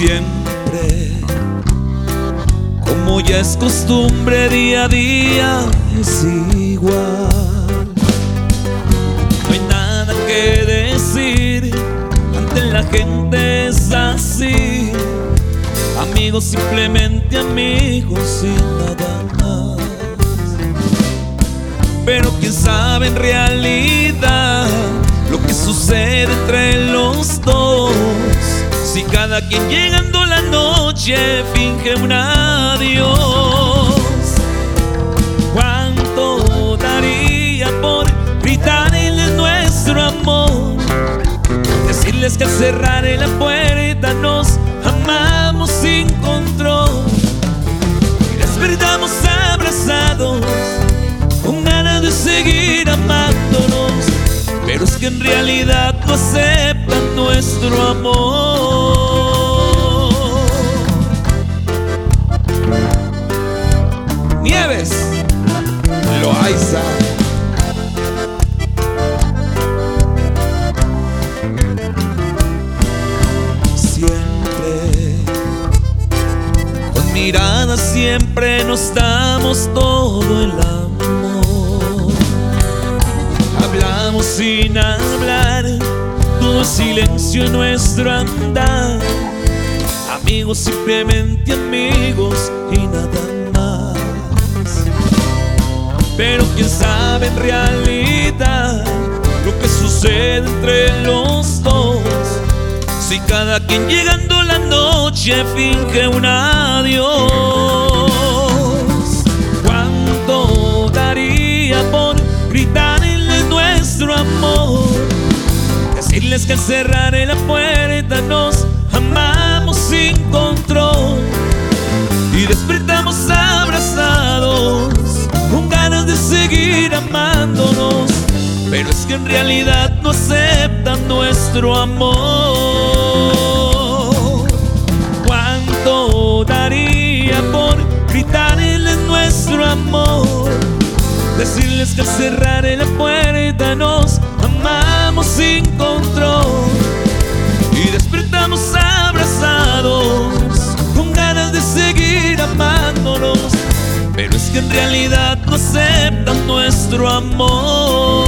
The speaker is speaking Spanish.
siempre, como ya es costumbre, día a día es igual. No hay nada que decir, ante la gente es así. Amigos, simplemente amigos y nada más. Pero quién sabe en realidad lo que sucede entre los dos, si cada quien llegando la noche finge un adiós. ¿Cuánto daría por gritarles nuestro amor? Decirles que al cerrar la puerta nos amamos sin control y despertamos abrazados con ganas de seguir amándonos. Pero es que en realidad no aceptan nuestro amor. Nieves, Loaiza. Siempre, con miradas siempre nos damos todo el amor. Hablamos sin hablar, todo silencio en nuestro andar. Amigos, simplemente amigos y nada más. Pero quién sabe en realidad lo que sucede entre los dos, si cada quien llegando la noche finge un adiós. ¿Cuánto daría por gritarles nuestro amor? Decirles que al cerrar la puerta nos amamos sin control y despertamos abrazados con ganas de seguir amándonos. Pero es que en realidad no aceptan nuestro amor. ¿Cuánto daría por gritarles nuestro amor? Decirles que al cerrar la puerta nos amamos sin control y despertamos abrazados con ganas de seguir amándonos. Pero es que en realidad no aceptan nuestro amor.